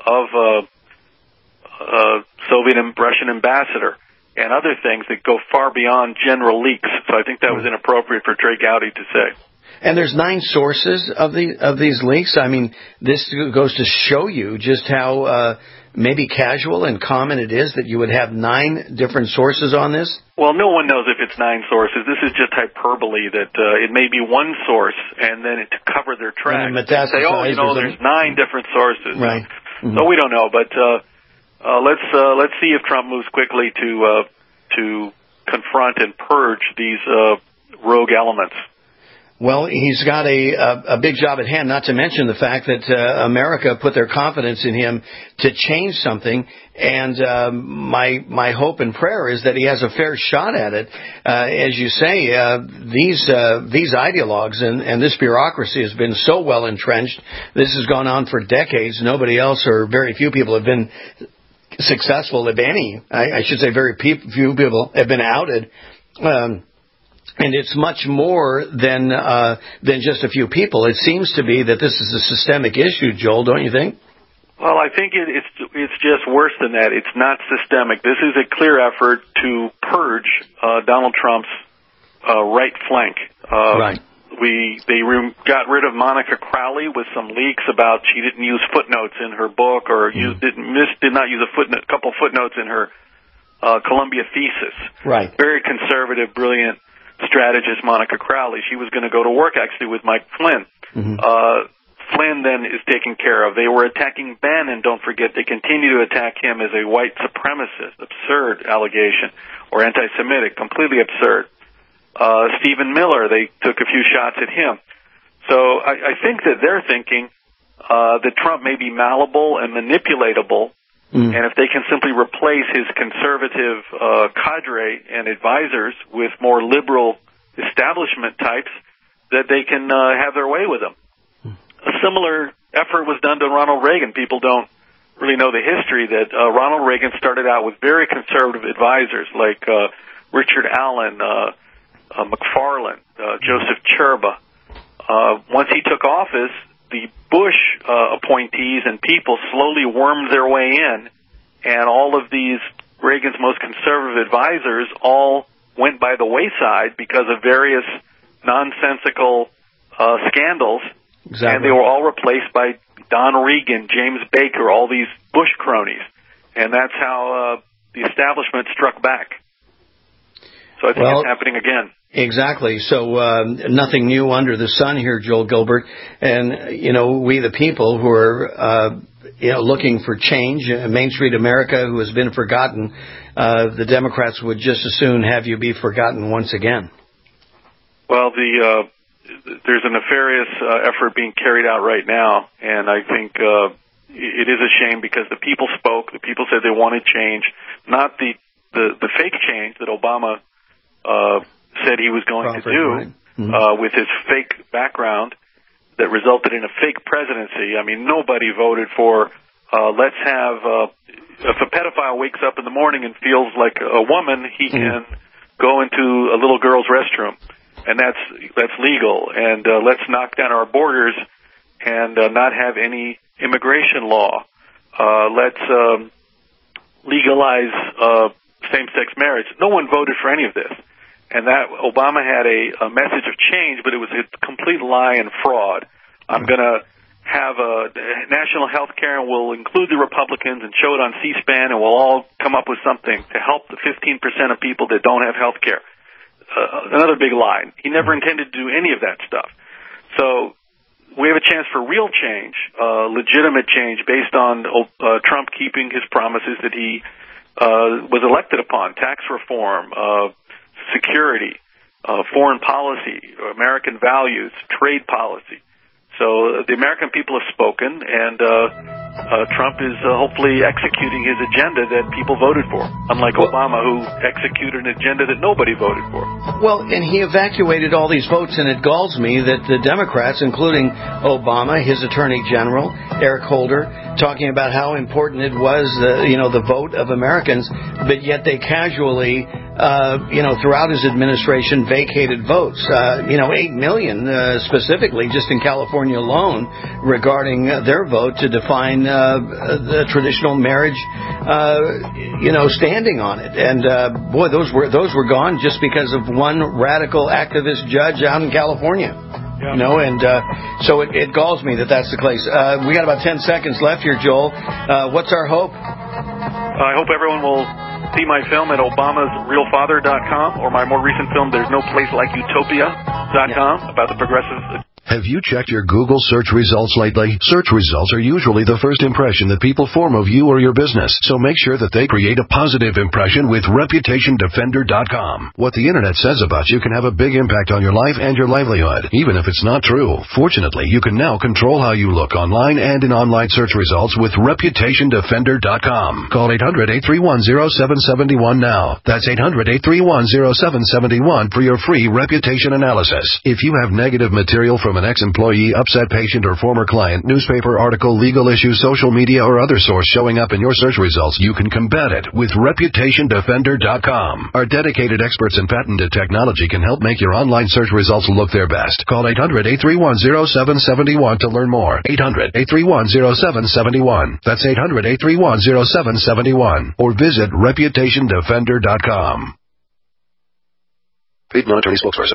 Soviet and Russian ambassador and other things that go far beyond general leaks. So I think that was inappropriate for Trey Gowdy to say. And there's 9 sources of these leaks. I mean, this goes to show you just how maybe casual and common it is that you would have 9 different sources on this. Well, no one knows if it's 9 sources. This is just hyperbole that it may be one source, and then to cover their tracks, they say, there's 9 different sources. Right. So we don't know, but let's see if Trump moves quickly to confront and purge these rogue elements. Well, he's got a big job at hand, not to mention the fact that America put their confidence in him to change something. And my hope and prayer is that he has a fair shot at it. As you say, these ideologues and this bureaucracy has been so well entrenched. This has gone on for decades. Nobody else, or very few people, have been successful, if any. I should say very few people have been outed. And it's much more than just a few people. It seems to be that this is a systemic issue, Joel, don't you think? Well, I think it's just worse than that. It's not systemic. This is a clear effort to purge Donald Trump's right flank. Right. got rid of Monica Crowley with some leaks about she didn't use footnotes in her book, or did not use a couple footnotes in her Columbia thesis. Right. Very conservative, brilliant strategist Monica Crowley. She was going to go to work actually with Mike Flynn. Flynn then is taken care of. They were attacking Ben, and don't forget, they continue to attack him as a white supremacist. Absurd allegation. Or anti-Semitic. Completely absurd. Stephen Miller, they took a few shots at him. So I think that they're thinking that Trump may be malleable and manipulatable, and if they can simply replace his conservative cadre and advisors with more liberal establishment types, that they can have their way with him. A similar effort was done to Ronald Reagan. People don't really know the history that Ronald Reagan started out with very conservative advisors like Richard Allen, McFarlane, Joseph Cherba. Once he took office, the Bush appointees and people slowly wormed their way in, and all of these Reagan's most conservative advisors all went by the wayside because of various nonsensical scandals. Exactly. And they were all replaced by Don Regan, James Baker, all these Bush cronies. And that's how the establishment struck back. So I think it's happening again. Exactly. So nothing new under the sun here, Joel Gilbert. And, we the people who are, looking for change, Main Street America, who has been forgotten, the Democrats would just as soon have you be forgotten once again. Well, there's a nefarious effort being carried out right now, and I think it is a shame because the people spoke. The people said they wanted change, not the fake change that Obama said he was going to do with his fake background that resulted in a fake presidency. I mean, nobody voted for let's have if a pedophile wakes up in the morning and feels like a woman, he can go into a little girl's restroom. And that's legal. And let's knock down our borders and not have any immigration law. Let's legalize same-sex marriage. No one voted for any of this. And that Obama had a message of change, but it was a complete lie and fraud. I'm going to have a national health care, and we'll include the Republicans and show it on C-SPAN, and we'll all come up with something to help the 15% of people that don't have health care. Another big lie. He never intended to do any of that stuff. So we have a chance for real change, legitimate change based on Trump keeping his promises that he was elected upon: tax reform, security, foreign policy, American values, trade policy. So the American people have spoken, and Trump is hopefully executing his agenda that people voted for, unlike Obama, who executed an agenda that nobody voted for. Well, and he evacuated all these votes, and it galls me that the Democrats, including Obama, his Attorney General, Eric Holder, talking about how important it was, the vote of Americans, but yet they casually, throughout his administration, vacated votes. 8 million specifically, just in California alone, regarding their vote to define the traditional marriage, standing on it. And boy, those were gone just because of one radical activist judge out in California. Yeah. So it galls me that that's the case. We got about 10 seconds left here, Joel. What's our hope? I hope everyone will see my film at obamasrealfather.com, or my more recent film, There's No Place Like Utopia.com, about the progressive. Have you checked your Google search results lately? Search results are usually the first impression that people form of you or your business, so make sure that they create a positive impression with ReputationDefender.com. What the Internet says about you can have a big impact on your life and your livelihood, even if it's not true. Fortunately, you can now control how you look online and in online search results with ReputationDefender.com. Call 800-831-0771 now. That's 800-831-0771 for your free reputation analysis. If you have negative material from an ex-employee, upset patient, or former client, newspaper article, legal issue, social media, or other source showing up in your search results, you can combat it with ReputationDefender.com. Our dedicated experts in patented technology can help make your online search results look their best. Call 800-831-0771 to learn more. 800-831-0771. That's 800-831-0771. Or visit ReputationDefender.com. Paid non-attorney spokesperson.